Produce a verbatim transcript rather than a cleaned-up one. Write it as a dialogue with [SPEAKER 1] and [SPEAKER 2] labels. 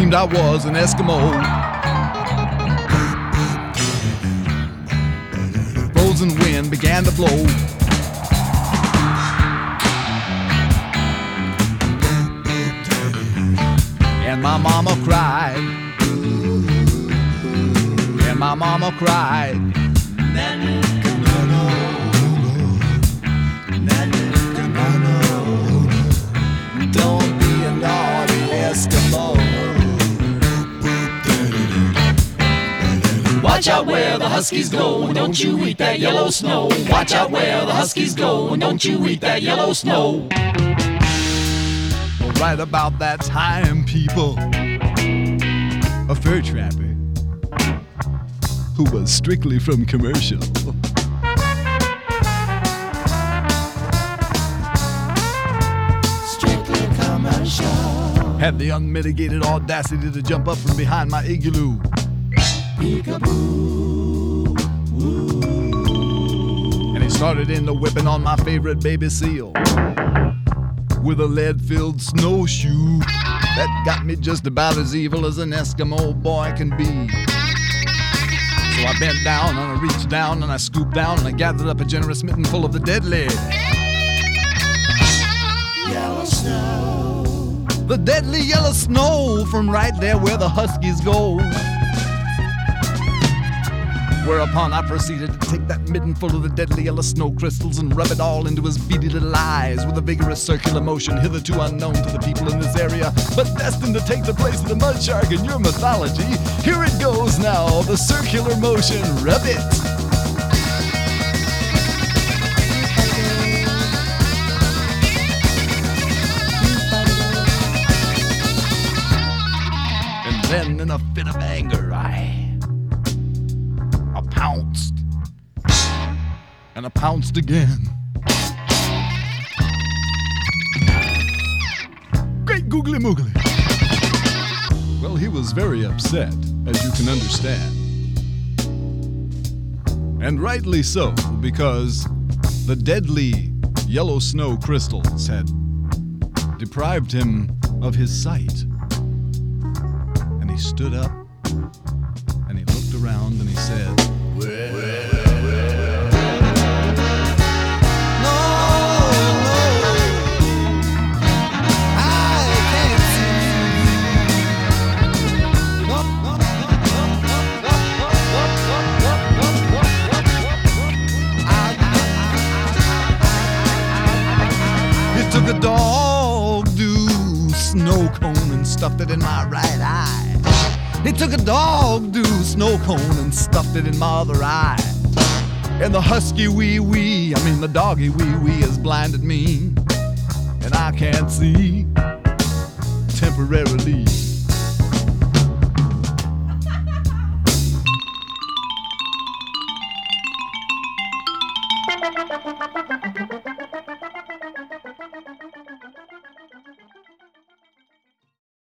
[SPEAKER 1] assumed I was an Eskimo. Frozen wind began to blow. And my mama cried. And my mama cried. Don't be a naughty Eskimo.
[SPEAKER 2] Watch out where the Huskies go, and don't you eat that yellow snow. Watch out where the Huskies go, and don't you eat that yellow snow.
[SPEAKER 1] Right about that time, people, a fur trapper who was strictly from commercial
[SPEAKER 2] Strictly commercial.
[SPEAKER 1] had the unmitigated audacity to jump up from behind my igloo.
[SPEAKER 2] Peekaboo.
[SPEAKER 1] And he started in the whipping on my favorite baby seal with a lead-filled snowshoe that got me just about as evil as an Eskimo boy can be. So I bent down and I reached down and I scooped down and I gathered up a generous mitten full of the deadly
[SPEAKER 2] Yellow snow.
[SPEAKER 1] The deadly yellow snow from right there where the Huskies go. Whereupon I proceeded to take that midden full of the deadly yellow snow crystals and rub it all into his beady little eyes with a vigorous circular motion hitherto unknown to the people in this area, but destined to take the place of the mud shark in your mythology. Here it goes now, the circular motion, rub it. And then in a fit of anger, I I pounced, and I pounced again. Great googly moogly. Well, he was very upset, as you can understand. And rightly so, because the deadly yellow snow crystals had deprived him of his sight. And he stood up, and he looked around, and he said, took a dog-do snow cone and stuffed it in my right eye. He took a dog-do snow cone and stuffed it in my other eye. And the husky wee-wee, I mean the doggy wee-wee has blinded me. And I can't see temporarily.